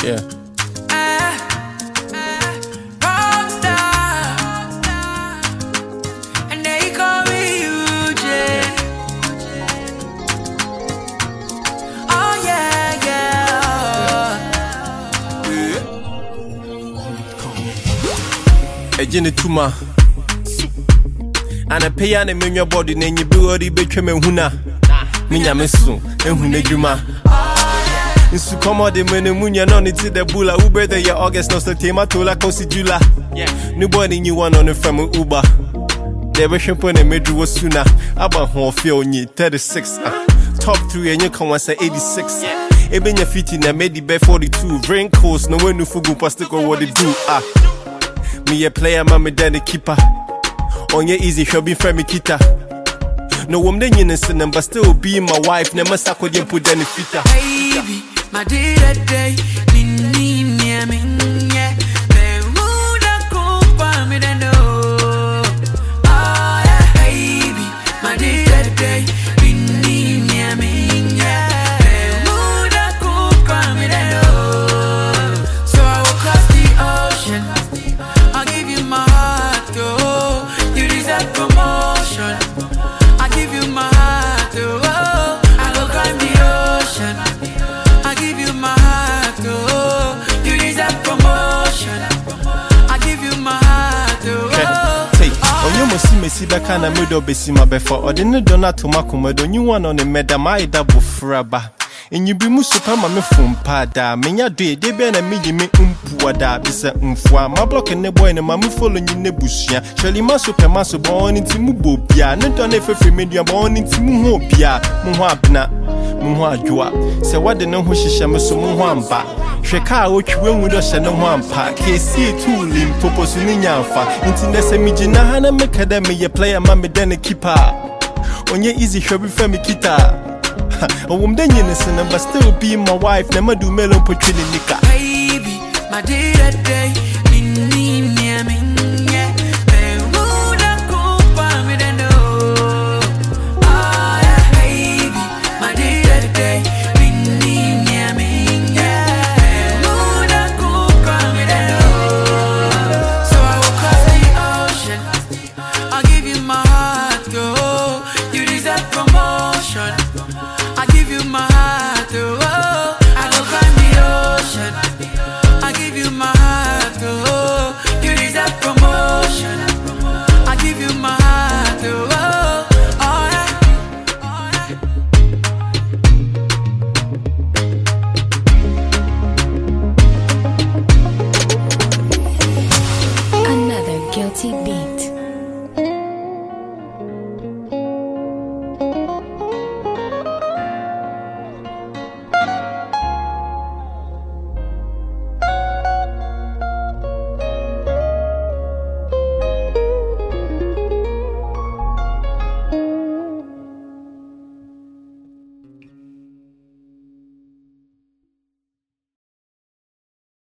Yeah. And they call me UJ. Oh yeah, yeah. Ejini tuma. And a pay and a in your body, then you be already become a huna. Minya mesu, and huna juma. Insu come the mene munya no ni ti the bula Uber the year August no September to la considula. Nobody knew one on the family Uber. They were shipping a major was sooner. About home feel ni 36. Top 3 and you come once 86. Even your feet in a medi bed 42. Wrinkles, no one knew fugu pastico what they do. Me a player, mammy, daddy keeper. On your easy, she'll be friendly kita. No woman innocent, but still be my wife. Never suck with you put any fita. Baby, my day that day, so I will cross the ocean. I'll give you my heart, oh, you deserve promotion. I'll give you my heart, oh, I will climb the ocean. I give you my heart, oh, you deserve promotion. I give you my heart, oh. Take on you must see me see back and I made up my before or didn't do not to Makuma, don't you want on the medam I double fraba. And you be musupa mame from pada. Menya day, they be a me umpuada, bisa umfwa. My block and the boy and mamma following you nebusia. Shally masupa maso born into Mubopia. Not on a free media born into Muhopia. Muhabna, Muhajua. Say what the no Hushisha so Muhamba. Sheka, which when we don't no one pack. KC too lim, Popos in Yanfa. Into the semijina Hana Macademy, a player mammy then a keeper. On your easy shabby family kita. A woman innocent, but still be my wife. Never do melon portraying Nika. Baby, my day that day.